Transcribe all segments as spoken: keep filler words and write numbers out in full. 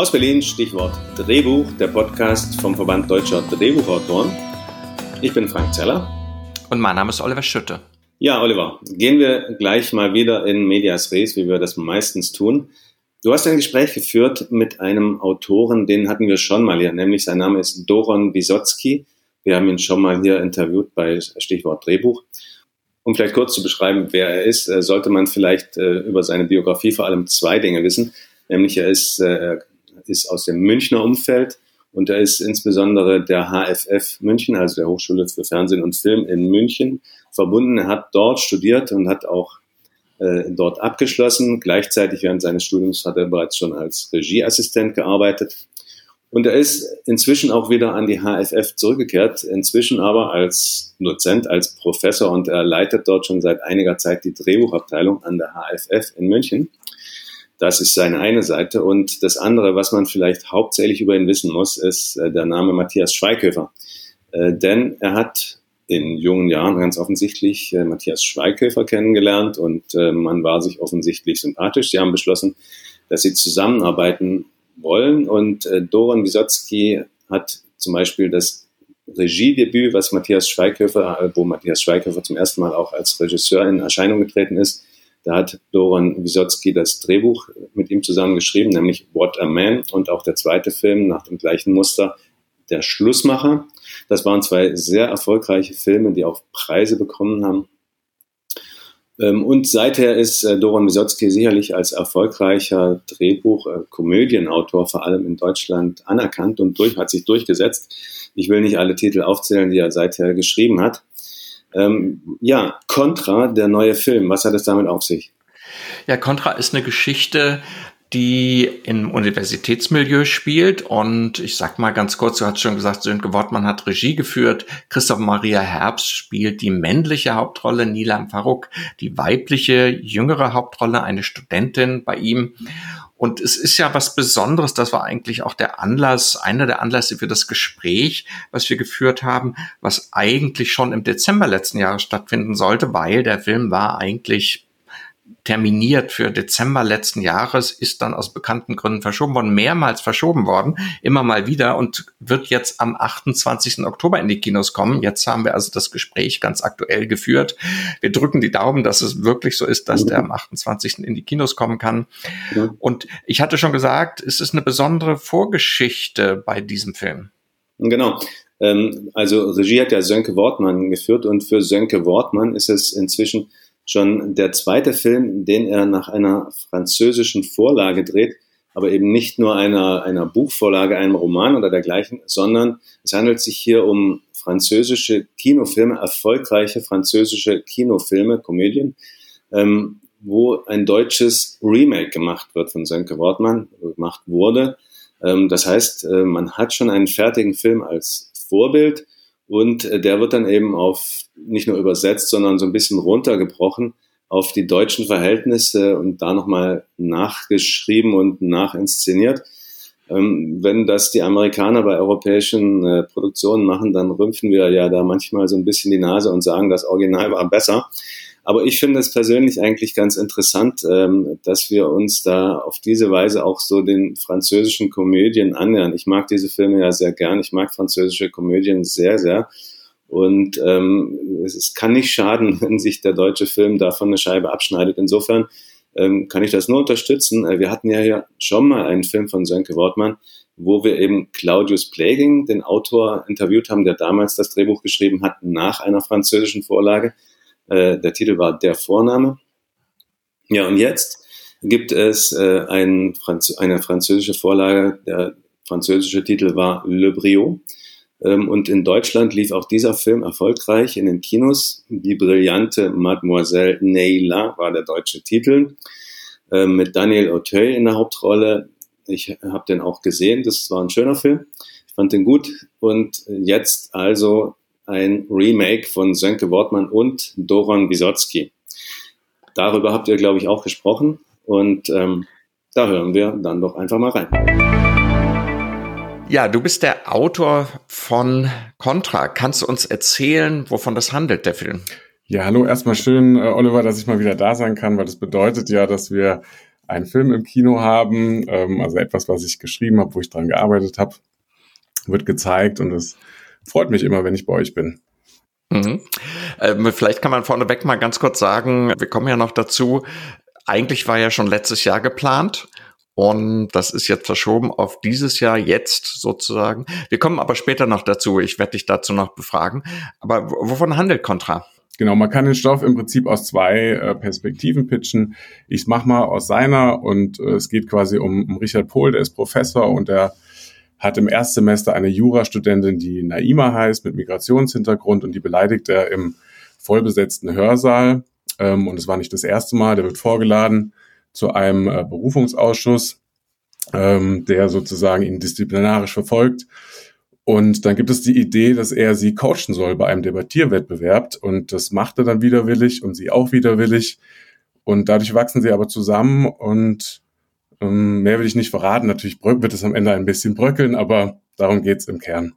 Aus Berlin, Stichwort Drehbuch, der Podcast vom Verband Deutscher Drehbuchautoren. Ich bin Frank Zeller. Und mein Name ist Oliver Schütte. Ja, Oliver, gehen wir gleich mal wieder in medias res, wie wir das meistens tun. Du hast ein Gespräch geführt mit einem Autoren, den hatten wir schon mal hier, nämlich sein Name ist Doron Wysotsky. Wir haben ihn schon mal hier interviewt bei Stichwort Drehbuch. Um vielleicht kurz zu beschreiben, wer er ist, sollte man vielleicht über seine Biografie vor allem zwei Dinge wissen. Nämlich er ist, er ist aus dem Münchner Umfeld und er ist insbesondere der H F F München, also der Hochschule für Fernsehen und Film in München, verbunden. Er hat dort studiert und hat auch äh, dort abgeschlossen. Gleichzeitig während seines Studiums hat er bereits schon als Regieassistent gearbeitet. Und er ist inzwischen auch wieder an die H F F zurückgekehrt, inzwischen aber als Dozent, als Professor, und er leitet dort schon seit einiger Zeit die Drehbuchabteilung an der H F F in München. Das ist seine eine Seite. Und das andere, was man vielleicht hauptsächlich über ihn wissen muss, ist äh, der Name Matthias Schweighöfer. Äh, denn er hat in jungen Jahren ganz offensichtlich äh, Matthias Schweighöfer kennengelernt und äh, man war sich offensichtlich sympathisch. Sie haben beschlossen, dass sie zusammenarbeiten wollen. Und äh, Doron Wysotsky hat zum Beispiel das Regiedebüt, was Matthias Schweighöfer, äh, wo Matthias Schweighöfer zum ersten Mal auch als Regisseur in Erscheinung getreten ist, da hat Doron Wysotsky das Drehbuch mit ihm zusammen geschrieben, nämlich What a Man, und auch der zweite Film nach dem gleichen Muster, Der Schlussmacher. Das waren zwei sehr erfolgreiche Filme, die auch Preise bekommen haben. Und seither ist Doron Wysotsky sicherlich als erfolgreicher Drehbuch-Komödienautor vor allem in Deutschland anerkannt und durch, hat sich durchgesetzt. Ich will nicht alle Titel aufzählen, die er seither geschrieben hat. Ähm, ja, Contra, der neue Film, was hat es damit auf sich? Ja, Contra ist eine Geschichte, die im Universitätsmilieu spielt, und ich sag mal ganz kurz, du hast schon gesagt, Sönke Wortmann hat Regie geführt, Christoph Maria Herbst spielt die männliche Hauptrolle, Nilam Faruk die weibliche, jüngere Hauptrolle, eine Studentin bei ihm. Und es ist ja was Besonderes, das war eigentlich auch der Anlass, einer der Anlässe für das Gespräch, was wir geführt haben, was eigentlich schon im Dezember letzten Jahres stattfinden sollte, weil der Film war eigentlich terminiert für Dezember letzten Jahres, ist dann aus bekannten Gründen verschoben worden, mehrmals verschoben worden, immer mal wieder, und wird jetzt am achtundzwanzigsten Oktober in die Kinos kommen. Jetzt haben wir also das Gespräch ganz aktuell geführt. Wir drücken die Daumen, dass es wirklich so ist, dass der am achtundzwanzigsten in die Kinos kommen kann. Ja. Und ich hatte schon gesagt, es ist eine besondere Vorgeschichte bei diesem Film. Genau. Also Regie hat ja Sönke Wortmann geführt, und für Sönke Wortmann ist es inzwischen schon der zweite Film, den er nach einer französischen Vorlage dreht, aber eben nicht nur einer, einer Buchvorlage, einem Roman oder dergleichen, sondern es handelt sich hier um französische Kinofilme, erfolgreiche französische Kinofilme, Komödien, ähm, wo ein deutsches Remake gemacht wird von Sönke Wortmann, gemacht wurde. Ähm, das heißt, äh, man hat schon einen fertigen Film als Vorbild, und äh, der wird dann eben auf nicht nur übersetzt, sondern so ein bisschen runtergebrochen auf die deutschen Verhältnisse und da nochmal nachgeschrieben und nachinszeniert. Ähm, wenn das die Amerikaner bei europäischen äh, Produktionen machen, dann rümpfen wir ja da manchmal so ein bisschen die Nase und sagen, das Original war besser. Aber ich finde es persönlich eigentlich ganz interessant, ähm, dass wir uns da auf diese Weise auch so den französischen Komödien annähern. Ich mag diese Filme ja sehr gern. Ich mag französische Komödien sehr, sehr. Und ähm, es, es kann nicht schaden, wenn sich der deutsche Film davon eine Scheibe abschneidet. Insofern ähm, kann ich das nur unterstützen. Wir hatten ja hier schon mal einen Film von Sönke Wortmann, wo wir eben Claudius Pläging, den Autor, interviewt haben, der damals das Drehbuch geschrieben hat, nach einer französischen Vorlage. Äh, der Titel war Der Vorname. Ja, und jetzt gibt es äh, ein Franz- eine französische Vorlage. Der französische Titel war Le Brio. Ähm, und in Deutschland lief auch dieser Film erfolgreich in den Kinos. Die brillante Mademoiselle Neila war der deutsche Titel. Äh, mit Daniel Auteuil in der Hauptrolle. Ich habe den auch gesehen. Das war ein schöner Film. Ich fand den gut. Und jetzt also ein Remake von Sönke Wortmann und Doron Wysotsky. Darüber habt ihr, glaube ich, auch gesprochen. Und ähm, da hören wir dann doch einfach mal rein. Ja, du bist der Autor von Contra. Kannst du uns erzählen, wovon das handelt, der Film? Ja, hallo, erstmal schön, äh, Oliver, dass ich mal wieder da sein kann, weil das bedeutet ja, dass wir einen Film im Kino haben, ähm, also etwas, was ich geschrieben habe, wo ich dran gearbeitet habe, wird gezeigt und es freut mich immer, wenn ich bei euch bin. Mhm. Ähm, vielleicht kann man vorneweg mal ganz kurz sagen, wir kommen ja noch dazu, eigentlich war ja schon letztes Jahr geplant und das ist jetzt verschoben auf dieses Jahr jetzt sozusagen. Wir kommen aber später noch dazu, ich werde dich dazu noch befragen. Aber wovon handelt Contra? Genau, man kann den Stoff im Prinzip aus zwei äh, Perspektiven pitchen. Ich mache mal aus seiner und äh, es geht quasi um, um Richard Pohl, der ist Professor und der hat im Erstsemester eine Jurastudentin, die Naima heißt, mit Migrationshintergrund und die beleidigt er im vollbesetzten Hörsaal. Ähm, und es war nicht das erste Mal, der wird vorgeladen zu einem äh, Berufungsausschuss, ähm, der sozusagen ihn disziplinarisch verfolgt. Und dann gibt es die Idee, dass er sie coachen soll bei einem Debattierwettbewerb. Und das macht er dann widerwillig und sie auch widerwillig. Und dadurch wachsen sie aber zusammen. Und ähm, mehr will ich nicht verraten. Natürlich wird es am Ende ein bisschen bröckeln, aber darum geht's im Kern.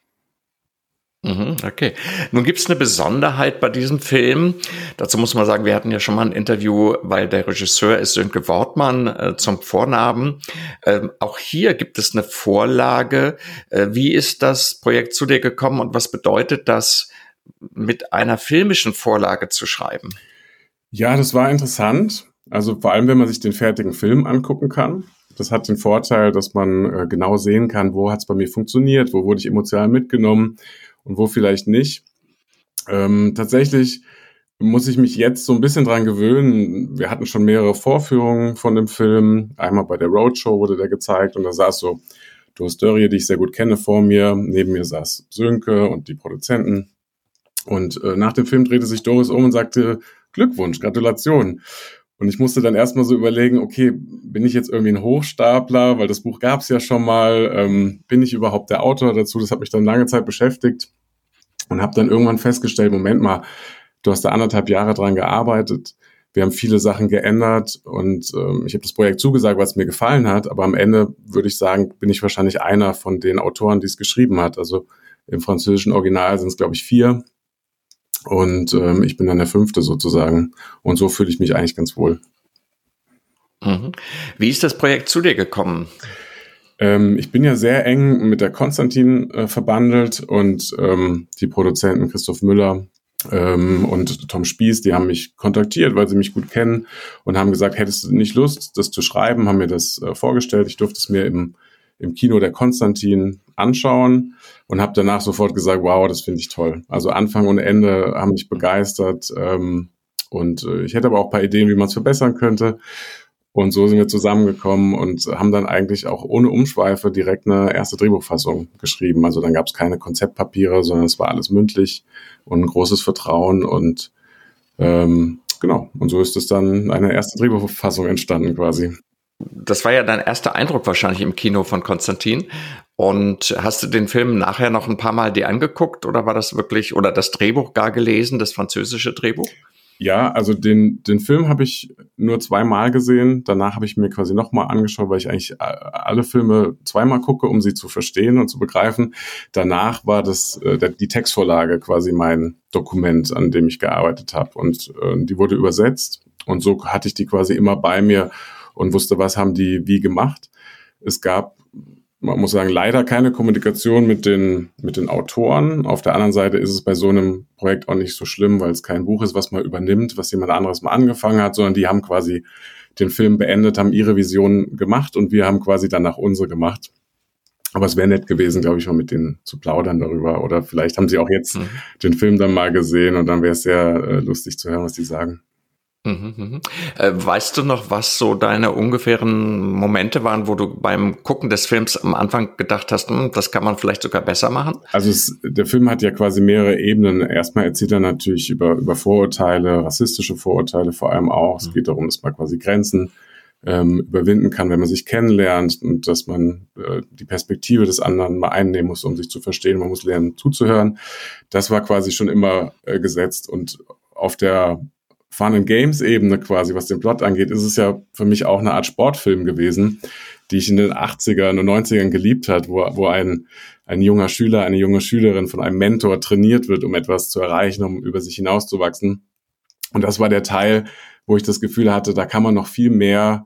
Okay. Nun gibt es eine Besonderheit bei diesem Film. Dazu muss man sagen, wir hatten ja schon mal ein Interview, weil der Regisseur ist Sönke Wortmann äh, zum Vornamen. Ähm, auch hier gibt es eine Vorlage. Äh, wie ist das Projekt zu dir gekommen und was bedeutet das, mit einer filmischen Vorlage zu schreiben? Ja, das war interessant. Also vor allem, wenn man sich den fertigen Film angucken kann. Das hat den Vorteil, dass man äh, genau sehen kann, wo hat es bei mir funktioniert, wo wurde ich emotional mitgenommen und wo vielleicht nicht. Ähm, tatsächlich muss ich mich jetzt so ein bisschen dran gewöhnen. Wir hatten schon mehrere Vorführungen von dem Film. Einmal bei der Roadshow wurde der gezeigt und da saß so Doris Dörrie, die ich sehr gut kenne, vor mir. Neben mir saß Sönke und die Produzenten. Und äh, nach dem Film drehte sich Doris um und sagte, Glückwunsch, Gratulation. Und ich musste dann erstmal so überlegen, okay, bin ich jetzt irgendwie ein Hochstapler, weil das Buch gab es ja schon mal, ähm, bin ich überhaupt der Autor dazu? Das hat mich dann lange Zeit beschäftigt und habe dann irgendwann festgestellt, Moment mal, du hast da anderthalb Jahre dran gearbeitet, wir haben viele Sachen geändert und ähm, ich habe das Projekt zugesagt, weil es mir gefallen hat, aber am Ende würde ich sagen, bin ich wahrscheinlich einer von den Autoren, die es geschrieben hat. Also im französischen Original sind es, glaube ich, vier. Und ähm, ich bin dann der Fünfte sozusagen. Und so fühle ich mich eigentlich ganz wohl. Mhm. Wie ist das Projekt zu dir gekommen? Ähm, ich bin ja sehr eng mit der Konstantin äh, verbandelt und ähm, die Produzenten Christoph Müller ähm, und Tom Spieß, die haben mich kontaktiert, weil sie mich gut kennen und haben gesagt, hättest du nicht Lust, das zu schreiben, haben mir das äh, vorgestellt. Ich durfte es mir im, im Kino der Konstantin anschauen und habe danach sofort gesagt, wow, das finde ich toll. Also Anfang und Ende haben mich begeistert ähm, und äh, ich hätte aber auch ein paar Ideen, wie man es verbessern könnte. Und so sind wir zusammengekommen und haben dann eigentlich auch ohne Umschweife direkt eine erste Drehbuchfassung geschrieben. Also dann gab es keine Konzeptpapiere, sondern es war alles mündlich und ein großes Vertrauen und ähm, genau. Und so ist es dann eine erste Drehbuchfassung entstanden quasi. Das war ja dein erster Eindruck wahrscheinlich im Kino von Konstantin. Und hast du den Film nachher noch ein paar Mal dir angeguckt oder war das wirklich, oder das Drehbuch gar gelesen, das französische Drehbuch? Ja, also den den Film habe ich nur zweimal gesehen. Danach habe ich mir quasi nochmal angeschaut, weil ich eigentlich alle Filme zweimal gucke, um sie zu verstehen und zu begreifen. Danach war das äh, die Textvorlage quasi mein Dokument, an dem ich gearbeitet habe. Und äh, die wurde übersetzt. Und so hatte ich die quasi immer bei mir und wusste, was haben die wie gemacht. Es gab, man muss sagen, leider keine Kommunikation mit den, mit den Autoren. Auf der anderen Seite ist es bei so einem Projekt auch nicht so schlimm, weil es kein Buch ist, was man übernimmt, was jemand anderes mal angefangen hat, sondern die haben quasi den Film beendet, haben ihre Vision gemacht und wir haben quasi danach unsere gemacht. Aber es wäre nett gewesen, glaube ich, mal mit denen zu plaudern darüber. Oder vielleicht haben sie auch jetzt mhm. den Film dann mal gesehen und dann wäre es sehr äh, lustig zu hören, was die sagen. Mhm, mhm. Äh, weißt du noch, was so deine ungefähren Momente waren, wo du beim Gucken des Films am Anfang gedacht hast, hm, das kann man vielleicht sogar besser machen? Also es, der Film hat ja quasi mehrere Ebenen. Erstmal erzählt er natürlich über, über Vorurteile, rassistische Vorurteile vor allem auch. Mhm. Es geht darum, dass man quasi Grenzen ähm, überwinden kann, wenn man sich kennenlernt und dass man äh, die Perspektive des anderen mal einnehmen muss, um sich zu verstehen. Man muss lernen, zuzuhören. Das war quasi schon immer äh, gesetzt. Und auf der Fun-and-Games-Ebene quasi, was den Plot angeht, ist es ja für mich auch eine Art Sportfilm gewesen, die ich in den achtzigern und neunzigern geliebt hat, wo, wo ein, ein junger Schüler, eine junge Schülerin von einem Mentor trainiert wird, um etwas zu erreichen, um über sich hinauszuwachsen. Und das war der Teil, wo ich das Gefühl hatte, da kann man noch viel mehr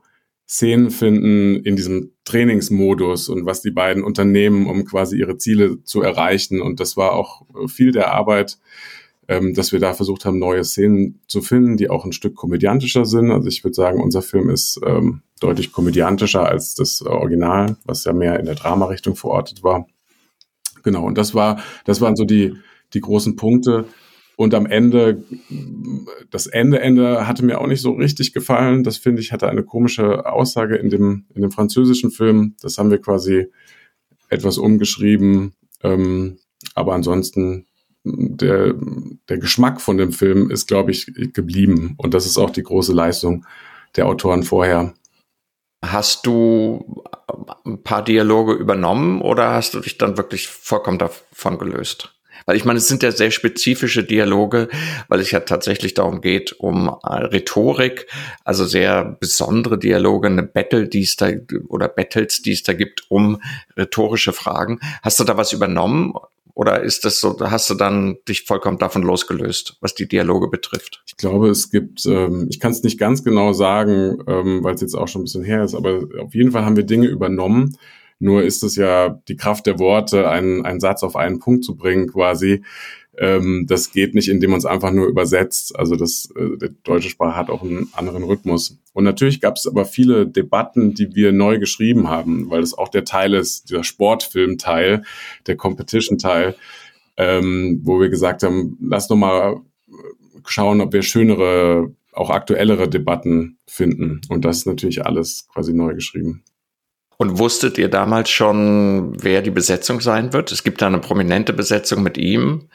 Szenen finden in diesem Trainingsmodus und was die beiden unternehmen, um quasi ihre Ziele zu erreichen. Und das war auch viel der Arbeit, ähm, dass wir da versucht haben, neue Szenen zu finden, die auch ein Stück komödiantischer sind. Also ich würde sagen, unser Film ist ähm, deutlich komödiantischer als das Original, was ja mehr in der Drama-Richtung verortet war. Genau, und das war, das waren so die, die großen Punkte. Und am Ende, das Ende, Ende hatte mir auch nicht so richtig gefallen. Das, finde ich, hatte eine komische Aussage in dem, in dem französischen Film. Das haben wir quasi etwas umgeschrieben. Ähm, aber ansonsten, der, der Geschmack von dem Film ist, glaube ich, geblieben. Und das ist auch die große Leistung der Autoren vorher. Hast du ein paar Dialoge übernommen oder hast du dich dann wirklich vollkommen davon gelöst? Weil ich meine, es sind ja sehr spezifische Dialoge, weil es ja tatsächlich darum geht, um Rhetorik, also sehr besondere Dialoge, eine Battle, die es da, oder Battles, die es da gibt, um rhetorische Fragen. Hast du da was übernommen? Oder ist das so, hast du dann dich vollkommen davon losgelöst, was die Dialoge betrifft? Ich glaube, es gibt, ähm, ich kann es nicht ganz genau sagen, ähm, weil es jetzt auch schon ein bisschen her ist, aber auf jeden Fall haben wir Dinge übernommen. Nur ist es ja die Kraft der Worte, einen, einen Satz auf einen Punkt zu bringen quasi. Ähm, das geht nicht, indem man es einfach nur übersetzt. Also das, äh, die deutsche Sprache hat auch einen anderen Rhythmus. Und natürlich gab es aber viele Debatten, die wir neu geschrieben haben, weil das auch der Teil ist, dieser Sportfilm-Teil, der Competition-Teil, ähm, wo wir gesagt haben, lass doch mal schauen, ob wir schönere, auch aktuellere Debatten finden. Und das ist natürlich alles quasi neu geschrieben. Und wusstet ihr damals schon, wer die Besetzung sein wird? Es gibt da eine prominente Besetzung mit ihm.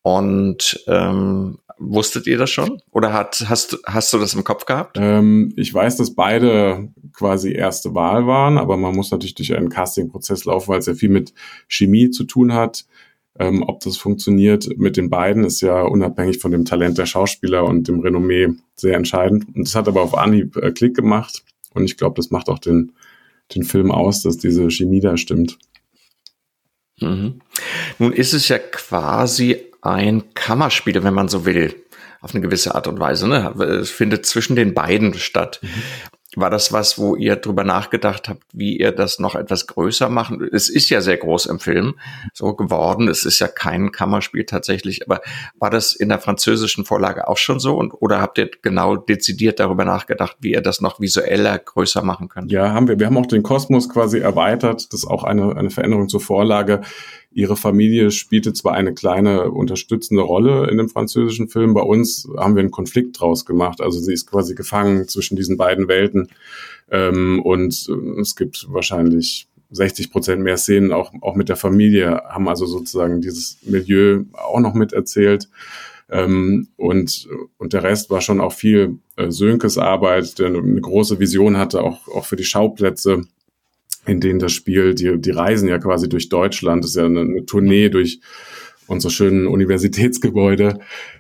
Und ähm, wusstet ihr das schon? Oder hat, hast, hast du das im Kopf gehabt? Ähm, ich weiß, dass beide quasi erste Wahl waren, aber man muss natürlich durch einen Casting-Prozess laufen, weil es ja viel mit Chemie zu tun hat. Ähm, ob das funktioniert mit den beiden, ist ja unabhängig von dem Talent der Schauspieler und dem Renommee sehr entscheidend. Und das hat aber auf Anhieb äh, Klick gemacht. Und ich glaube, das macht auch den den Film aus, dass diese Chemie da stimmt. Mhm. Nun ist es ja quasi ein Kammerspiel, wenn man so will, auf eine gewisse Art und Weise. Ne? Es findet zwischen den beiden statt. Mhm. War das was, wo ihr drüber nachgedacht habt, wie ihr das noch etwas größer machen? Es ist ja sehr groß im Film so geworden. Es ist ja kein Kammerspiel tatsächlich. Aber war das in der französischen Vorlage auch schon so? Und, oder habt ihr genau dezidiert darüber nachgedacht, wie ihr das noch visueller größer machen könnt? Ja, haben wir. Wir haben auch den Kosmos quasi erweitert. Das ist auch eine, eine Veränderung zur Vorlage. Ihre Familie spielte zwar eine kleine unterstützende Rolle in dem französischen Film. Bei uns haben wir einen Konflikt draus gemacht. Also sie ist quasi gefangen zwischen diesen beiden Welten. Ähm, und es gibt wahrscheinlich sechzig Prozent mehr Szenen auch, auch mit der Familie, haben also sozusagen dieses Milieu auch noch miterzählt. Ähm, und, und der Rest war schon auch viel äh, Sönkes Arbeit, der eine große Vision hatte, auch, auch für die Schauplätze, in denen das Spiel, die, die reisen ja quasi durch Deutschland, das ist ja eine, eine Tournee durch unsere schönen Universitätsgebäude.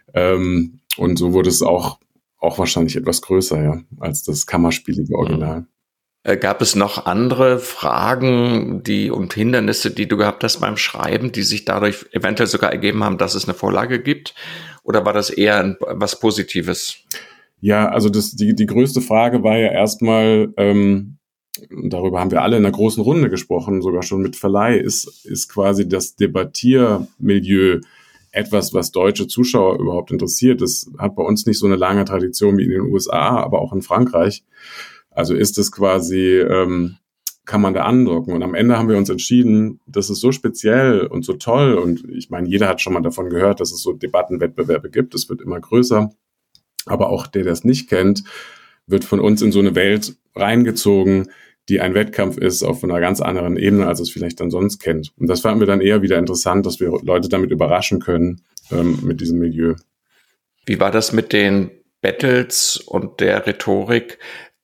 Ähm, und so wurde es auch, auch wahrscheinlich etwas größer, ja, als das kammerspielige Original. Mhm. Gab es noch andere Fragen, die und Hindernisse, die du gehabt hast beim Schreiben, die sich dadurch eventuell sogar ergeben haben, dass es eine Vorlage gibt? Oder war das eher ein, was Positives? Ja, also das, die, die größte Frage war ja erstmal, ähm, darüber haben wir alle in einer großen Runde gesprochen, sogar schon mit Verleih, ist, ist quasi das Debattiermilieu etwas, was deutsche Zuschauer überhaupt interessiert. Das hat bei uns nicht so eine lange Tradition wie in den U S A, aber auch in Frankreich. Also ist es quasi, ähm, kann man da andocken. Und am Ende haben wir uns entschieden, das ist so speziell und so toll. Und ich meine, jeder hat schon mal davon gehört, dass es so Debattenwettbewerbe gibt. Es wird immer größer. Aber auch der, der es nicht kennt, wird von uns in so eine Welt reingezogen, die ein Wettkampf ist auf einer ganz anderen Ebene, als es vielleicht dann sonst kennt. Und das fanden wir dann eher wieder interessant, dass wir Leute damit überraschen können, ähm, mit diesem Milieu. Wie war das mit den Battles und der Rhetorik?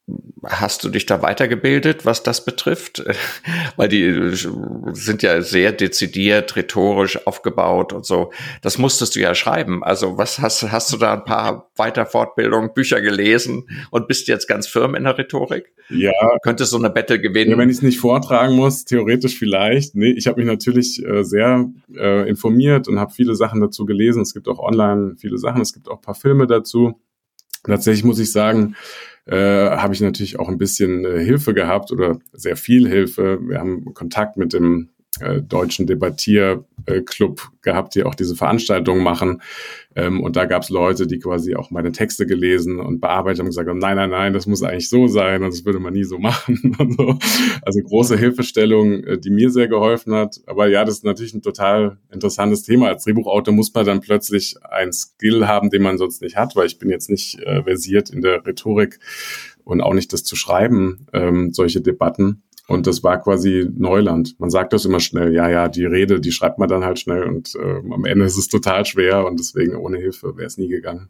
Hast du dich da weitergebildet, was das betrifft? Weil die sind ja sehr dezidiert, rhetorisch aufgebaut und so. Das musstest du ja schreiben. Also was hast, hast du da ein paar Weiterfortbildungen, Bücher gelesen und bist jetzt ganz firm in der Rhetorik? Ja. Könntest du eine Battle gewinnen? Ja, wenn ich es nicht vortragen muss, theoretisch vielleicht. Nee, ich habe mich natürlich äh, sehr äh, informiert und habe viele Sachen dazu gelesen. Es gibt auch online viele Sachen, es gibt auch ein paar Filme dazu. Tatsächlich muss ich sagen, äh, habe ich natürlich auch ein bisschen äh, Hilfe gehabt oder sehr viel Hilfe. Wir haben Kontakt mit dem äh, deutschen Debattierclub gehabt, die auch diese Veranstaltungen machen. Ähm, und da gab es Leute, die quasi auch meine Texte gelesen und bearbeitet haben und gesagt haben, nein, nein, nein, das muss eigentlich so sein und das würde man nie so machen. Also, also große Hilfestellung, äh, die mir sehr geholfen hat. Aber ja, das ist natürlich ein total interessantes Thema. Als Drehbuchautor muss man dann plötzlich einen Skill haben, den man sonst nicht hat, weil ich bin jetzt nicht äh, versiert in der Rhetorik und auch nicht das zu schreiben, ähm, solche Debatten. Und das war quasi Neuland. Man sagt das immer schnell, ja, ja, die Rede, die schreibt man dann halt schnell und äh, am Ende ist es total schwer und deswegen ohne Hilfe wäre es nie gegangen.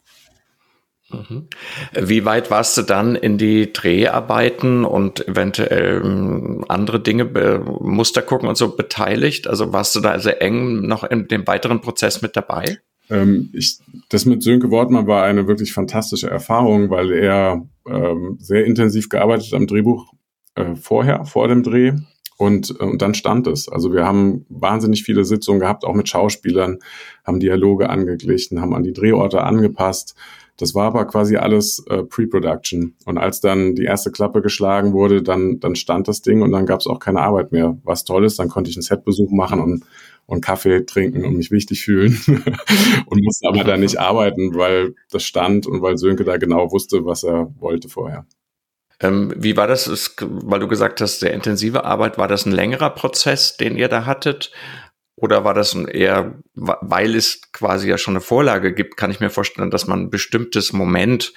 Mhm. Wie weit warst du dann in die Dreharbeiten und eventuell ähm, andere Dinge, äh, Muster gucken und so beteiligt? Also warst du da also eng noch in dem weiteren Prozess mit dabei? Ähm, ich, das mit Sönke Wortmann war eine wirklich fantastische Erfahrung, weil er ähm, sehr intensiv gearbeitet hat am Drehbuch äh, vorher, vor dem Dreh. Und, und dann stand es. Also wir haben wahnsinnig viele Sitzungen gehabt, auch mit Schauspielern, haben Dialoge angeglichen, haben an die Drehorte angepasst. Das war aber quasi alles äh, Pre-Production. Und als dann die erste Klappe geschlagen wurde, dann, dann stand das Ding und dann gab es auch keine Arbeit mehr. Was toll ist, dann konnte ich einen Setbesuch machen und, und Kaffee trinken und mich wichtig fühlen und musste aber da nicht arbeiten, weil das stand und weil Sönke da genau wusste, was er wollte vorher. Ähm, wie war das, ist, weil du gesagt hast, sehr intensive Arbeit, war das ein längerer Prozess, den ihr da hattet? Oder war das ein eher, weil es quasi ja schon eine Vorlage gibt, kann ich mir vorstellen, dass man ein bestimmtes Moment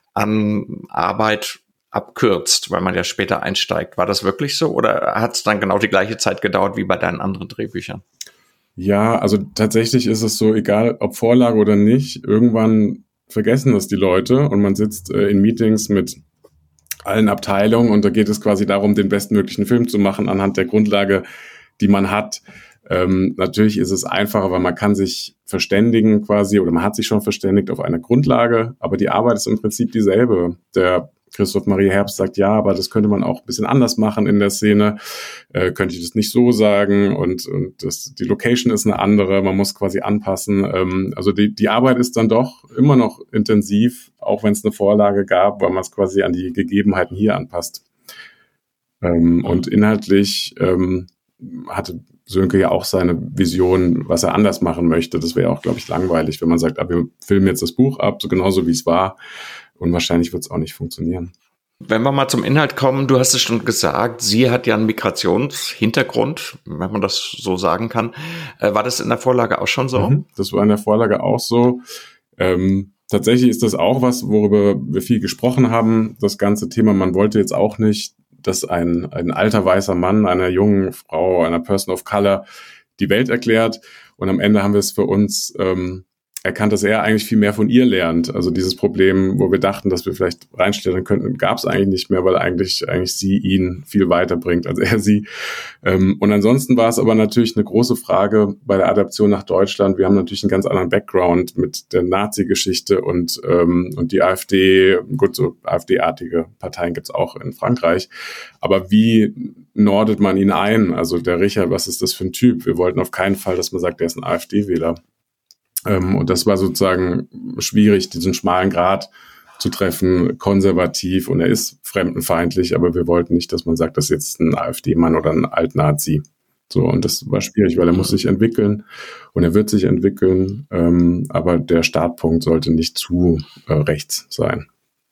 an Arbeit abkürzt, weil man ja später einsteigt. War das wirklich so oder hat es dann genau die gleiche Zeit gedauert wie bei deinen anderen Drehbüchern? Ja, also tatsächlich ist es so, egal ob Vorlage oder nicht, irgendwann vergessen das die Leute und man sitzt äh, in Meetings mit allen Abteilungen und da geht es quasi darum, den bestmöglichen Film zu machen anhand der Grundlage, die man hat. Ähm, natürlich ist es einfacher, weil man kann sich verständigen quasi oder man hat sich schon verständigt auf eine Grundlage, aber die Arbeit ist im Prinzip dieselbe. Der Christoph Maria Herbst sagt, ja, aber das könnte man auch ein bisschen anders machen in der Szene, äh, könnte ich das nicht so sagen und, und das, die Location ist eine andere, man muss quasi anpassen. Ähm, also die, die Arbeit ist dann doch immer noch intensiv, auch wenn es eine Vorlage gab, weil man es quasi an die Gegebenheiten hier anpasst. Ähm, mhm. Und inhaltlich ähm, hatte Sönke ja auch seine Vision, was er anders machen möchte. Das wäre auch, glaube ich, langweilig, wenn man sagt, ah, wir filmen jetzt das Buch ab, so genauso wie es war. Und wahrscheinlich wird es auch nicht funktionieren. Wenn wir mal zum Inhalt kommen, du hast es schon gesagt, sie hat ja einen Migrationshintergrund, wenn man das so sagen kann. Äh, war das in der Vorlage auch schon so? Mhm, das war in der Vorlage auch so. Ähm, tatsächlich ist das auch was, worüber wir viel gesprochen haben, das ganze Thema. Man wollte jetzt auch nicht, dass ein, ein alter weißer Mann einer jungen Frau, einer Person of Color die Welt erklärt. Und am Ende haben wir es für uns ähm, erkannt, dass er eigentlich viel mehr von ihr lernt. Also dieses Problem, wo wir dachten, dass wir vielleicht reinstellen könnten, gab es eigentlich nicht mehr, weil eigentlich eigentlich sie ihn viel weiterbringt als er sie. Ähm, und ansonsten war es aber natürlich eine große Frage bei der Adaption nach Deutschland. Wir haben natürlich einen ganz anderen Background mit der Nazi-Geschichte und ähm, und die AfD. Gut, so AfD-artige Parteien gibt's auch in Frankreich. Aber wie nordet man ihn ein? Also der Richard, was ist das für ein Typ? Wir wollten auf keinen Fall, dass man sagt, der ist ein AfD-Wähler. Ähm, und das war sozusagen schwierig, diesen schmalen Grat zu treffen, konservativ. Und er ist fremdenfeindlich, aber wir wollten nicht, dass man sagt, das ist jetzt ein AfD-Mann oder ein Alt-Nazi. So, und das war schwierig, weil er muss sich entwickeln und er wird sich entwickeln. Ähm, aber der Startpunkt sollte nicht zu äh, rechts sein.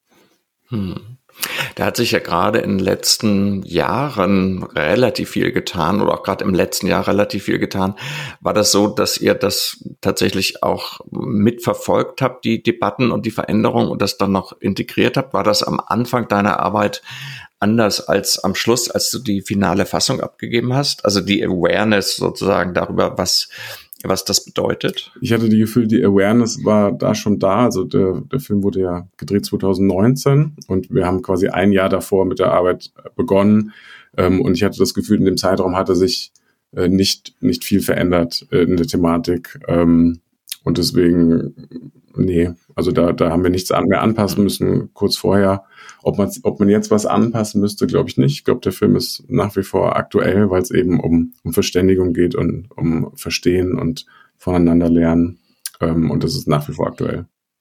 Hm. Da hat sich ja gerade in den letzten Jahren relativ viel getan oder auch gerade im letzten Jahr relativ viel getan. War das so, dass ihr das tatsächlich auch mitverfolgt habt, die Debatten und die Veränderungen und das dann noch integriert habt? War das am Anfang deiner Arbeit anders als am Schluss, als du die finale Fassung abgegeben hast? Also die Awareness sozusagen darüber, was was das bedeutet? Ich hatte die Gefühl, die Awareness war da schon da. Also der, der Film wurde ja gedreht zwanzig neunzehn und wir haben quasi ein Jahr davor mit der Arbeit begonnen. Ähm, und ich hatte das Gefühl, in dem Zeitraum hatte sich äh, nicht, nicht viel verändert äh, in der Thematik. Ähm, und deswegen, nee, also da, da haben wir nichts an, mehr anpassen müssen kurz vorher. Ob man, ob man jetzt was anpassen müsste, glaube ich nicht. Ich glaube, der Film ist nach wie vor aktuell, weil es eben um, um Verständigung geht und um Verstehen und voneinander lernen. Ähm, und das ist nach wie vor aktuell.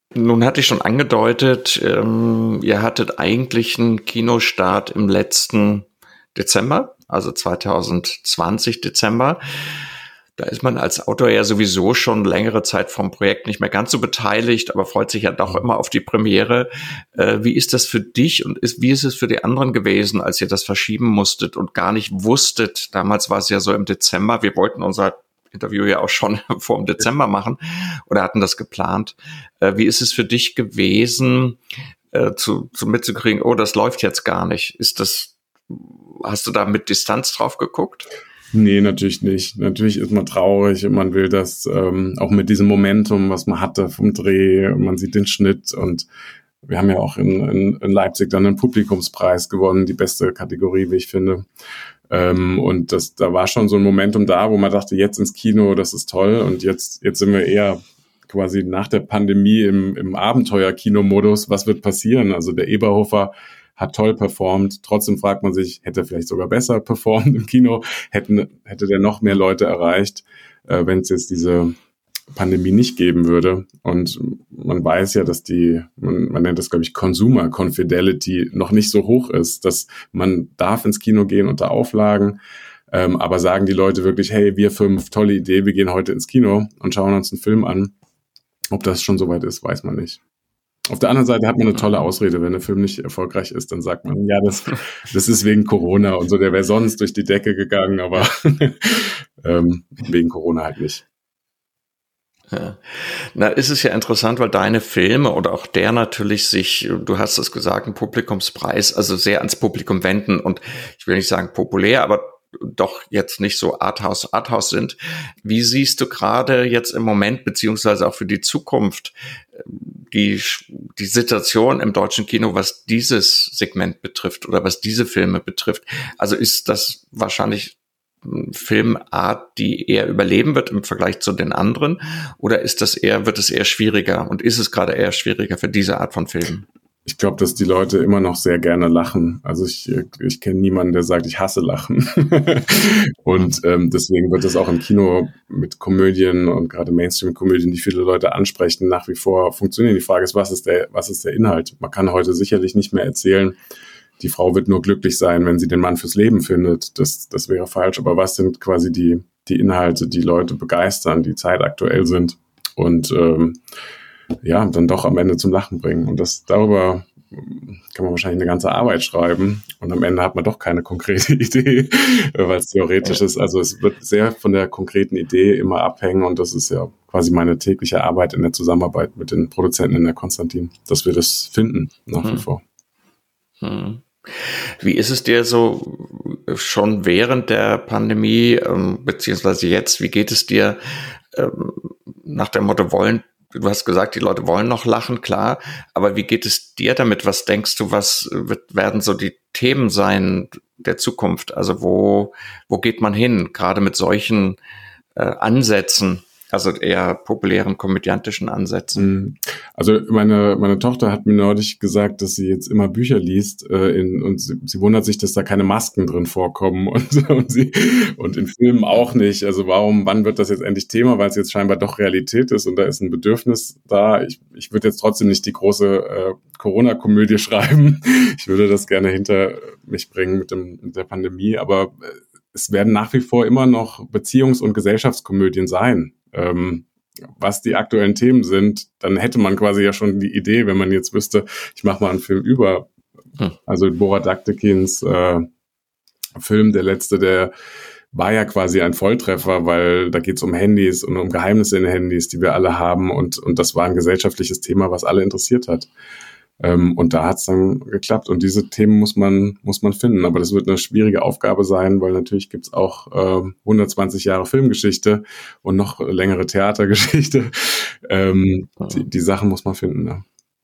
Nun hatte ich schon angedeutet, ähm, ihr hattet eigentlich einen Kinostart im letzten Dezember, also zwanzig zwanzig Dezember. Da ist man als Autor ja sowieso schon längere Zeit vom Projekt nicht mehr ganz so beteiligt, aber freut sich ja doch immer auf die Premiere. Äh, wie ist das für dich und ist, wie ist es für die anderen gewesen, als ihr das verschieben musstet und gar nicht wusstet? Damals war es ja so im Dezember. Wir wollten unser Interview ja auch schon vor dem Dezember machen oder hatten das geplant. Äh, wie ist es für dich gewesen, äh, zu, zu mitzukriegen, oh, das läuft jetzt gar nicht? Ist das, hast du da mit Distanz drauf geguckt? Nee, natürlich nicht. Natürlich ist man traurig und man will das ähm, auch mit diesem Momentum, was man hatte vom Dreh, man sieht den Schnitt und wir haben ja auch in, in, in Leipzig dann einen Publikumspreis gewonnen, die beste Kategorie, wie ich finde. Ähm, und das, da war schon so ein Momentum da, wo man dachte, jetzt ins Kino, das ist toll. Und jetzt, jetzt sind wir eher quasi nach der Pandemie im, im Abenteuer-Kino-Modus. Was wird passieren? Also der Eberhofer hat toll performt. Trotzdem fragt man sich, hätte er vielleicht sogar besser performt im Kino? Hätten, hätte der noch mehr Leute erreicht, äh, wenn es jetzt diese Pandemie nicht geben würde. Und man weiß ja, dass die, man, man nennt das, glaube ich, Consumer Confidelity noch nicht so hoch ist, dass man darf ins Kino gehen unter Auflagen, ähm, aber sagen die Leute wirklich, hey, wir fünf, tolle Idee, wir gehen heute ins Kino und schauen uns einen Film an. Ob das schon soweit ist, weiß man nicht. Auf der anderen Seite hat man eine tolle Ausrede, wenn der Film nicht erfolgreich ist, dann sagt man, ja, das, das ist wegen Corona und so, der wäre sonst durch die Decke gegangen, aber ähm, wegen Corona halt nicht. Ja. Na, ist es ja interessant, weil deine Filme oder auch der natürlich sich, du hast es gesagt, ein Publikumspreis, also sehr ans Publikum wenden und ich will nicht sagen populär, aber doch jetzt nicht so Arthouse, Arthouse sind. Wie siehst du gerade jetzt im Moment, beziehungsweise auch für die Zukunft, die, die Situation im deutschen Kino, was dieses Segment betrifft oder was diese Filme betrifft? Also ist das wahrscheinlich Filmart, die eher überleben wird im Vergleich zu den anderen, oder ist das eher, wird es eher schwieriger und ist es gerade eher schwieriger für diese Art von Filmen? Ich glaube, dass die Leute immer noch sehr gerne lachen. Also ich, ich kenne niemanden, der sagt, ich hasse Lachen. Und ähm, deswegen wird es auch im Kino mit Komödien und gerade Mainstream-Komödien, die viele Leute ansprechen, nach wie vor funktionieren. Die Frage ist, was ist der, was ist der Inhalt? Man kann heute sicherlich nicht mehr erzählen, die Frau wird nur glücklich sein, wenn sie den Mann fürs Leben findet. Das, das wäre falsch. Aber was sind quasi die, die Inhalte, die Leute begeistern, die zeitaktuell sind und ähm, ja, dann doch am Ende zum Lachen bringen. Und das darüber kann man wahrscheinlich eine ganze Arbeit schreiben. Und am Ende hat man doch keine konkrete Idee, weil es theoretisch ist. Also es wird sehr von der konkreten Idee immer abhängen. Und das ist ja quasi meine tägliche Arbeit in der Zusammenarbeit mit den Produzenten in der Konstantin, dass wir das finden nach wie hm. vor. Hm. Wie ist es dir so schon während der Pandemie, ähm, beziehungsweise jetzt, wie geht es dir ähm, nach dem Motto wollen, du hast gesagt, die Leute wollen noch lachen, klar, aber wie geht es dir damit? Was denkst du, was wird, werden so die Themen sein der Zukunft? Also wo, wo geht man hin, gerade mit solchen äh, Ansätzen? Also eher populären komödiantischen Ansätzen. Also meine meine Tochter hat mir neulich gesagt, dass sie jetzt immer Bücher liest äh, in, und sie, sie wundert sich, dass da keine Masken drin vorkommen und, und, sie, und in Filmen auch nicht. Also warum, wann wird das jetzt endlich Thema? Weil es jetzt scheinbar doch Realität ist und da ist ein Bedürfnis da. Ich, ich würde jetzt trotzdem nicht die große äh, Corona-Komödie schreiben. Ich würde das gerne hinter mich bringen mit, dem, mit der Pandemie, aber es werden nach wie vor immer noch Beziehungs- und Gesellschaftskomödien sein. Ähm, was die aktuellen Themen sind, dann hätte man quasi ja schon die Idee, wenn man jetzt wüsste, ich mache mal einen Film über, hm. also Borat Dagdekins äh, Film, der letzte, der war ja quasi ein Volltreffer, weil da geht es um Handys und um Geheimnisse in Handys, die wir alle haben und, und das war ein gesellschaftliches Thema, was alle interessiert hat. Ähm, und da hat es dann geklappt. Und diese Themen muss man muss man finden. Aber das wird eine schwierige Aufgabe sein, weil natürlich gibt's auch äh, hundertzwanzig Jahre Filmgeschichte und noch längere Theatergeschichte. Ähm, mhm. die, die Sachen muss man finden. Ja.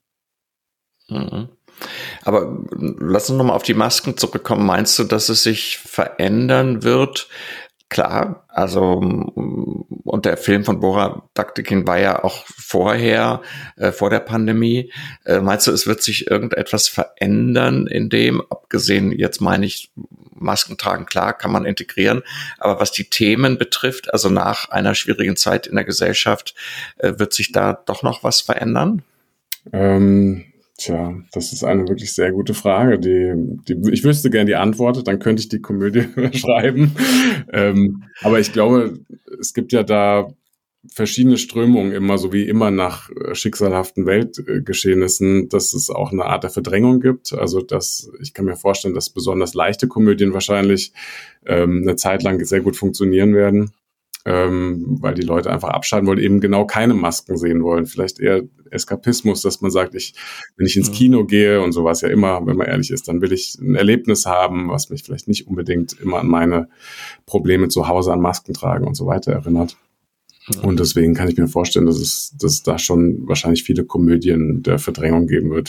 Mhm. Aber lass uns nochmal auf die Masken zurückkommen. Meinst du, dass es sich verändern wird? Klar, also und der Film von Borat Dagdekin war ja auch vorher, äh, vor der Pandemie. Äh, meinst du, es wird sich irgendetwas verändern in dem, abgesehen, jetzt meine ich, Masken tragen, klar, kann man integrieren, aber was die Themen betrifft, also nach einer schwierigen Zeit in der Gesellschaft, äh, wird sich da doch noch was verändern? Ähm, tja, das ist eine wirklich sehr gute Frage. Die, die, ich wüsste gerne die Antwort, dann könnte ich die Komödie schreiben. Ähm, aber ich glaube, es gibt ja da verschiedene Strömungen immer, so wie immer nach schicksalhaften Weltgeschehnissen, dass es auch eine Art der Verdrängung gibt. Also dass ich kann mir vorstellen, dass besonders leichte Komödien wahrscheinlich ähm, eine Zeit lang sehr gut funktionieren werden, ähm, weil die Leute einfach abschalten wollen, eben genau keine Masken sehen wollen. Vielleicht eher Eskapismus, dass man sagt, ich, wenn ich ins Kino gehe und sowas ja immer, wenn man ehrlich ist, dann will ich ein Erlebnis haben, was mich vielleicht nicht unbedingt immer an meine Probleme zu Hause, an Masken tragen und so weiter erinnert. Und deswegen kann ich mir vorstellen, dass es, dass es da schon wahrscheinlich viele Komödien der Verdrängung geben wird.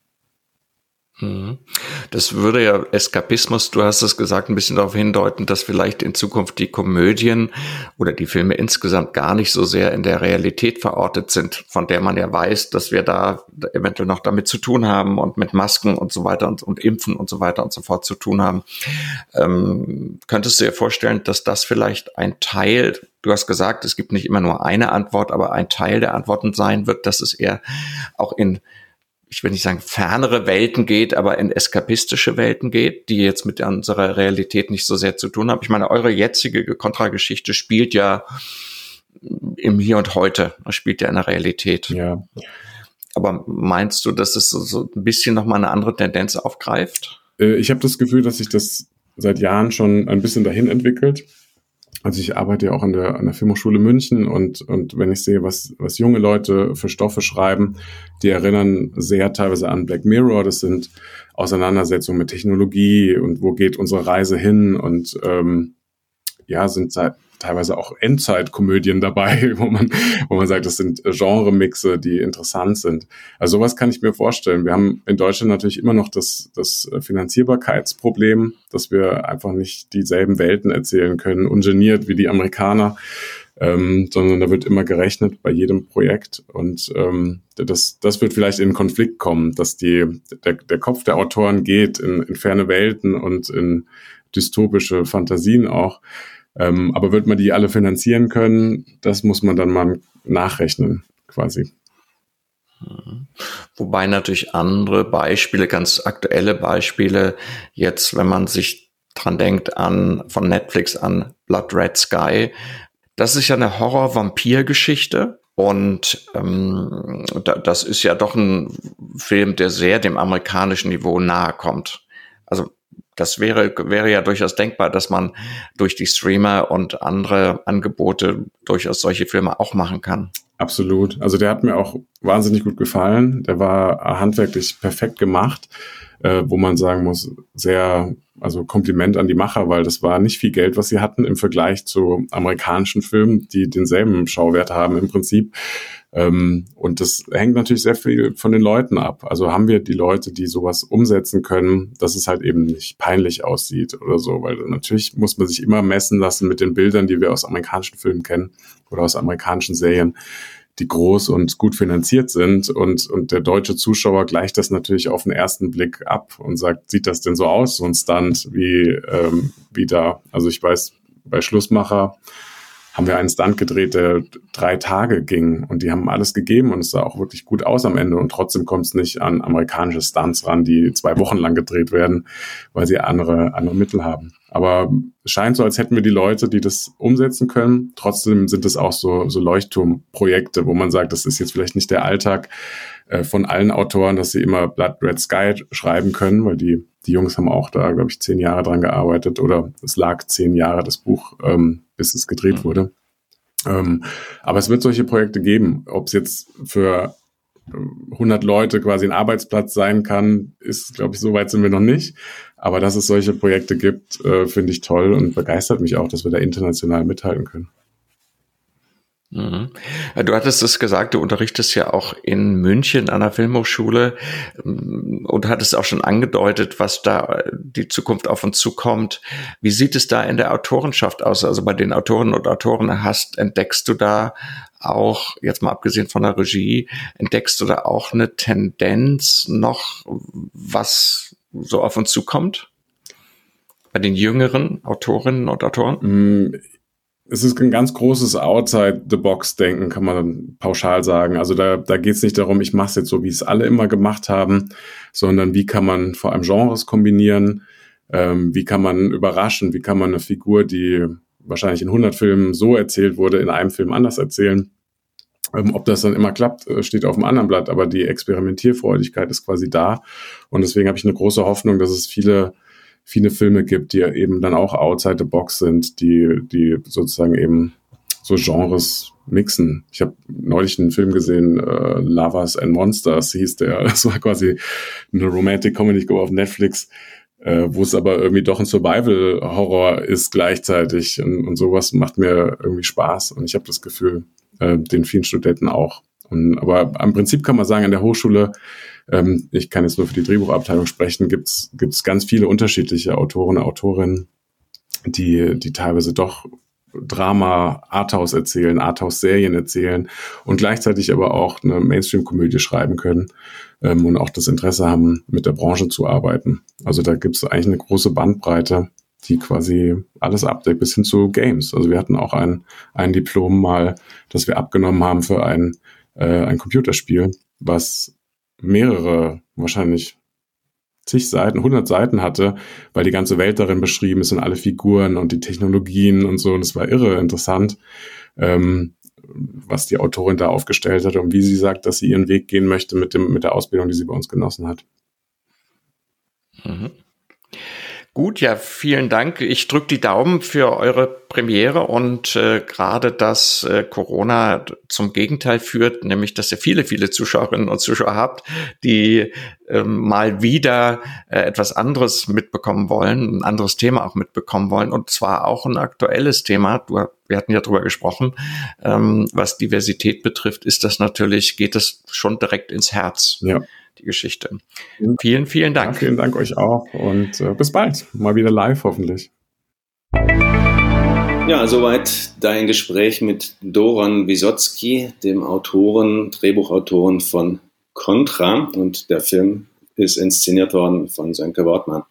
Das würde ja Eskapismus, du hast es gesagt, ein bisschen darauf hindeuten, dass vielleicht in Zukunft die Komödien oder die Filme insgesamt gar nicht so sehr in der Realität verortet sind, von der man ja weiß, dass wir da eventuell noch damit zu tun haben und mit Masken und so weiter und, und Impfen und so weiter und so fort zu tun haben. Ähm, könntest du dir vorstellen, dass das vielleicht ein Teil, du hast gesagt, es gibt nicht immer nur eine Antwort, aber ein Teil der Antworten sein wird, dass es eher auch in, ich will nicht sagen fernere Welten geht, aber in eskapistische Welten geht, die jetzt mit unserer Realität nicht so sehr zu tun haben. Ich meine, eure jetzige Kontrageschichte spielt ja im Hier und Heute, spielt ja in der Realität. Ja. Aber meinst du, dass es so, so ein bisschen nochmal eine andere Tendenz aufgreift? Ich habe das Gefühl, dass sich das seit Jahren schon ein bisschen dahin entwickelt. Also ich arbeite ja auch an der, an der Filmhochschule München und, und wenn ich sehe, was, was junge Leute für Stoffe schreiben, die erinnern sehr teilweise an Black Mirror. Das sind Auseinandersetzungen mit Technologie und wo geht unsere Reise hin und ähm, ja, sind teilweise auch Endzeitkomödien dabei, wo man, wo man sagt, das sind Genre-Mixe, die interessant sind. Also sowas kann ich mir vorstellen. Wir haben in Deutschland natürlich immer noch das, das Finanzierbarkeitsproblem, dass wir einfach nicht dieselben Welten erzählen können, ungeniert wie die Amerikaner, ähm, sondern da wird immer gerechnet bei jedem Projekt und ähm, das, das wird vielleicht in Konflikt kommen, dass die, der, der Kopf der Autoren geht in, in ferne Welten und in dystopische Fantasien auch. Ähm, aber wird man die alle finanzieren können? Das muss man dann mal nachrechnen, quasi. Wobei natürlich andere Beispiele, ganz aktuelle Beispiele, jetzt, wenn man sich dran denkt, an von Netflix an Blood Red Sky, das ist ja eine Horror-Vampir-Geschichte. Und ähm, da, das ist ja doch ein Film, der sehr dem amerikanischen Niveau nahe kommt. Also das wäre, wäre ja durchaus denkbar, dass man durch die Streamer und andere Angebote durchaus solche Filme auch machen kann. Absolut. Also der hat mir auch wahnsinnig gut gefallen. Der war handwerklich perfekt gemacht, äh, wo man sagen muss, sehr, also Kompliment an die Macher, weil das war nicht viel Geld, was sie hatten im Vergleich zu amerikanischen Filmen, die denselben Schauwert haben im Prinzip. Ähm, und das hängt natürlich sehr viel von den Leuten ab. Also haben wir die Leute, die sowas umsetzen können, dass es halt eben nicht peinlich aussieht oder so, weil natürlich muss man sich immer messen lassen mit den Bildern, die wir aus amerikanischen Filmen kennen oder aus amerikanischen Serien, die groß und gut finanziert sind und, und der deutsche Zuschauer gleicht das natürlich auf den ersten Blick ab und sagt, sieht das denn so aus, so ein Stunt wie, ähm, wie da, also ich weiß, bei Schlussmacher haben wir einen Stunt gedreht, der drei Tage ging und die haben alles gegeben und es sah auch wirklich gut aus am Ende und trotzdem kommt es nicht an amerikanische Stunts ran, die zwei Wochen lang gedreht werden, weil sie andere, andere Mittel haben. Aber es scheint so, als hätten wir die Leute, die das umsetzen können. Trotzdem sind es auch so, so Leuchtturmprojekte, wo man sagt, das ist jetzt vielleicht nicht der Alltag äh, von allen Autoren, dass sie immer Blood Red Sky schreiben können, weil die, die Jungs haben auch da, glaube ich, zehn Jahre dran gearbeitet oder es lag zehn Jahre, das Buch, ähm, bis es gedreht wurde. Ähm, aber es wird solche Projekte geben. Ob es jetzt für hundert Leute quasi ein Arbeitsplatz sein kann, ist, glaube ich, so weit sind wir noch nicht. Aber dass es solche Projekte gibt, äh, finde ich toll und begeistert mich auch, dass wir da international mithalten können. Mhm. Du hattest es gesagt, du unterrichtest ja auch in München an der Filmhochschule und hattest auch schon angedeutet, was da die Zukunft auf uns zukommt. Wie sieht es da in der Autorenschaft aus? Also bei den Autoren und Autoren hast, entdeckst du da auch, jetzt mal abgesehen von der Regie, entdeckst du da auch eine Tendenz noch, was so auf uns zukommt? Bei den jüngeren Autorinnen und Autoren? es ist ein ganz großes Outside-the-Box-Denken, kann man dann pauschal sagen. Also da, da geht es nicht darum, ich mache es jetzt so, wie es alle immer gemacht haben, sondern wie kann man vor allem Genres kombinieren, ähm, wie kann man überraschen, wie kann man eine Figur, die wahrscheinlich in hundert Filmen so erzählt wurde, in einem Film anders erzählen. Ähm, ob das dann immer klappt, steht auf dem anderen Blatt, aber die Experimentierfreudigkeit ist quasi da. Und deswegen habe ich eine große Hoffnung, dass es viele viele Filme gibt, die eben dann auch outside the box sind, die, die sozusagen eben so Genres mixen. Ich habe neulich einen Film gesehen, äh, Lovers and Monsters hieß der. Das war quasi eine Romantic Comedy auf Netflix, äh, wo es aber irgendwie doch ein Survival-Horror ist gleichzeitig. Und, und sowas macht mir irgendwie Spaß. Und ich habe das Gefühl, äh, den vielen Studenten auch. Und, aber im Prinzip kann man sagen, an der Hochschule, ähm, ich kann jetzt nur für die Drehbuchabteilung sprechen, gibt's gibt's ganz viele unterschiedliche Autoren, Autorinnen, die die teilweise doch Drama, Arthouse erzählen, Arthouse-Serien erzählen und gleichzeitig aber auch eine Mainstream-Komödie schreiben können ähm, und auch das Interesse haben, mit der Branche zu arbeiten. Also da gibt's eigentlich eine große Bandbreite, die quasi alles abdeckt, bis hin zu Games. Also wir hatten auch ein, ein Diplom mal, das wir abgenommen haben für ein ein Computerspiel, was mehrere, wahrscheinlich zig Seiten, hundert Seiten hatte, weil die ganze Welt darin beschrieben ist und alle Figuren und die Technologien und so. Und es war irre interessant, ähm, was die Autorin da aufgestellt hat und wie sie sagt, dass sie ihren Weg gehen möchte mit dem mit der Ausbildung, die sie bei uns genossen hat. Mhm. Gut, ja, vielen Dank. Ich drücke die Daumen für eure Premiere und äh, gerade, dass äh, Corona zum Gegenteil führt, nämlich, dass ihr viele, viele Zuschauerinnen und Zuschauer habt, die äh, mal wieder äh, etwas anderes mitbekommen wollen, ein anderes Thema auch mitbekommen wollen und zwar auch ein aktuelles Thema. Du, wir hatten ja drüber gesprochen, ähm, was Diversität betrifft, ist das natürlich, geht es schon direkt ins Herz. Ja. Die Geschichte. Vielen, vielen Dank. Ja, vielen Dank euch auch und äh, bis bald. Mal wieder live hoffentlich. Ja, soweit dein Gespräch mit Doron Wisotzki, dem Autoren, Drehbuchautoren von Contra, und der Film ist inszeniert worden von Sönke Wortmann.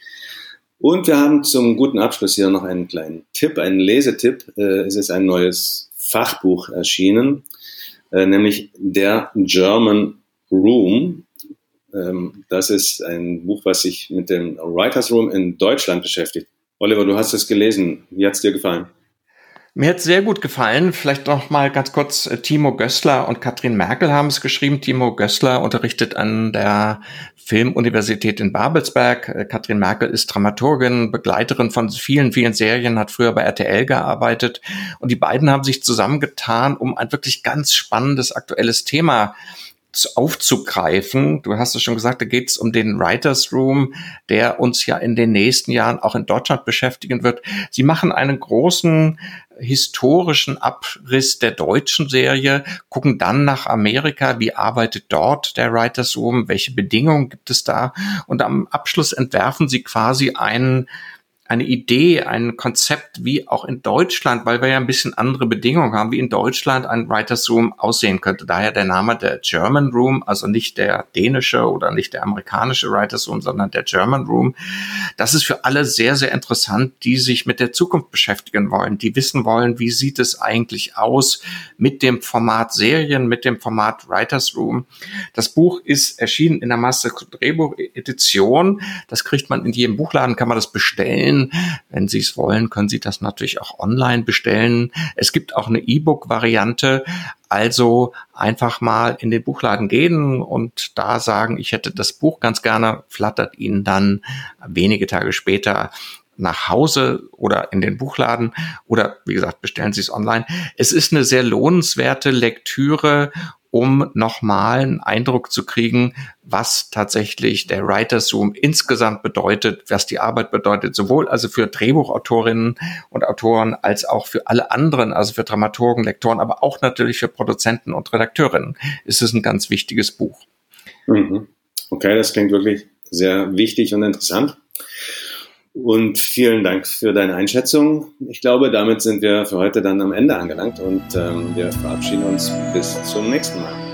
Und wir haben zum guten Abschluss hier noch einen kleinen Tipp, einen Lesetipp. Äh, es ist ein neues Fachbuch erschienen, äh, nämlich Der German Room. Das ist ein Buch, was sich mit dem Writers Room in Deutschland beschäftigt. Oliver, du hast es gelesen. Wie hat es dir gefallen? Mir hat es sehr gut gefallen. Vielleicht noch mal ganz kurz, Timo Gößler und Katrin Merkel haben es geschrieben. Timo Gößler unterrichtet an der Filmuniversität in Babelsberg. Katrin Merkel ist Dramaturgin, Begleiterin von vielen, vielen Serien, hat früher bei R T L gearbeitet. Und die beiden haben sich zusammengetan, um ein wirklich ganz spannendes, aktuelles Thema aufzugreifen. Du hast es schon gesagt, da geht es um den Writers Room, der uns ja in den nächsten Jahren auch in Deutschland beschäftigen wird. Sie machen einen großen historischen Abriss der deutschen Serie, gucken dann nach Amerika, wie arbeitet dort der Writers Room, welche Bedingungen gibt es da, und am Abschluss entwerfen sie quasi einen eine Idee, ein Konzept, wie auch in Deutschland, weil wir ja ein bisschen andere Bedingungen haben, wie in Deutschland ein Writers Room aussehen könnte. Daher der Name der German Room, also nicht der dänische oder nicht der amerikanische Writers Room, sondern der German Room. Das ist für alle sehr, sehr interessant, die sich mit der Zukunft beschäftigen wollen, die wissen wollen, wie sieht es eigentlich aus mit dem Format Serien, mit dem Format Writers Room. Das Buch ist erschienen in der Master-Drehbuch-Edition. Das kriegt man in jedem Buchladen, kann man das bestellen. Wenn Sie es wollen, können Sie das natürlich auch online bestellen. Es gibt auch eine E-Book-Variante. Also einfach mal in den Buchladen gehen und da sagen, ich hätte das Buch ganz gerne, flattert Ihnen dann wenige Tage später nach Hause oder in den Buchladen oder wie gesagt, bestellen Sie es online. Es ist eine sehr lohnenswerte Lektüre, um nochmal einen Eindruck zu kriegen, was tatsächlich der Writers Room insgesamt bedeutet, was die Arbeit bedeutet, sowohl also für Drehbuchautorinnen und Autoren als auch für alle anderen, also für Dramaturgen, Lektoren, aber auch natürlich für Produzenten und Redakteurinnen. Es ist ein ganz wichtiges Buch. Okay, das klingt wirklich sehr wichtig und interessant. Und vielen Dank für deine Einschätzung. Ich glaube, damit sind wir für heute dann am Ende angelangt und ähm, wir verabschieden uns bis zum nächsten Mal.